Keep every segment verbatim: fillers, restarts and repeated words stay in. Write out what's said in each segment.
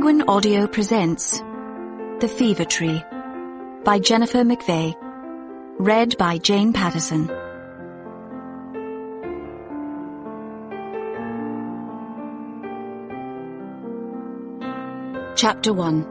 Penguin Audio presents The Fever Tree by Jennifer McVeigh, read by Jane Patterson. Chapter one.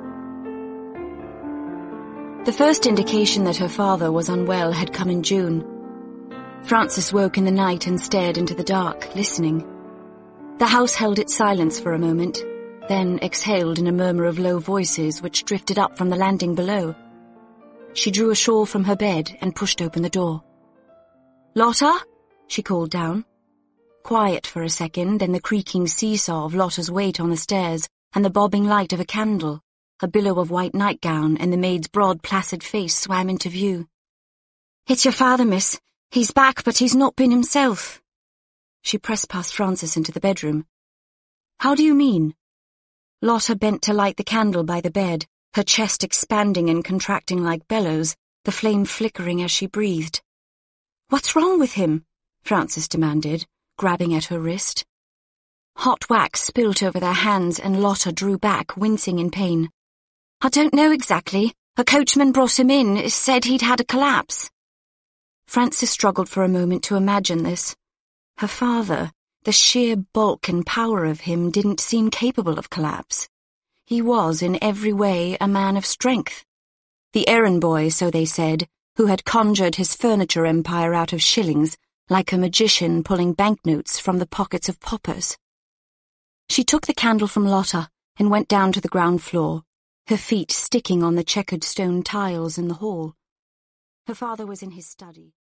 The first indication that her father was unwell had come in June. Frances woke in the night and stared into the dark, listening. The house held its silence for a moment, then exhaled in a murmur of low voices which drifted up from the landing below. She drew a shawl from her bed and pushed open the door. "Lotta?" she called down. Quiet for a second, then the creaking seesaw of Lotta's weight on the stairs and the bobbing light of a candle, a billow of white nightgown, and the maid's broad, placid face swam into view. "It's your father, miss. He's back, but he's not been himself." She pressed past Frances into the bedroom. "How do you mean?" Lotta bent to light the candle by the bed, her chest expanding and contracting like bellows, the flame flickering as she breathed. "What's wrong with him?" Frances demanded, grabbing at her wrist. Hot wax spilt over their hands and Lotta drew back, wincing in pain. "I don't know exactly. A coachman brought him in, said he'd had a collapse." Frances struggled for a moment to imagine this. Her father, the sheer bulk and power of him, didn't seem capable of collapse. He was, in every way, a man of strength. The errand boy, so they said, who had conjured his furniture empire out of shillings, like a magician pulling banknotes from the pockets of paupers. She took the candle from Lotta and went down to the ground floor, her feet sticking on the checkered stone tiles in the hall. Her father was in his study.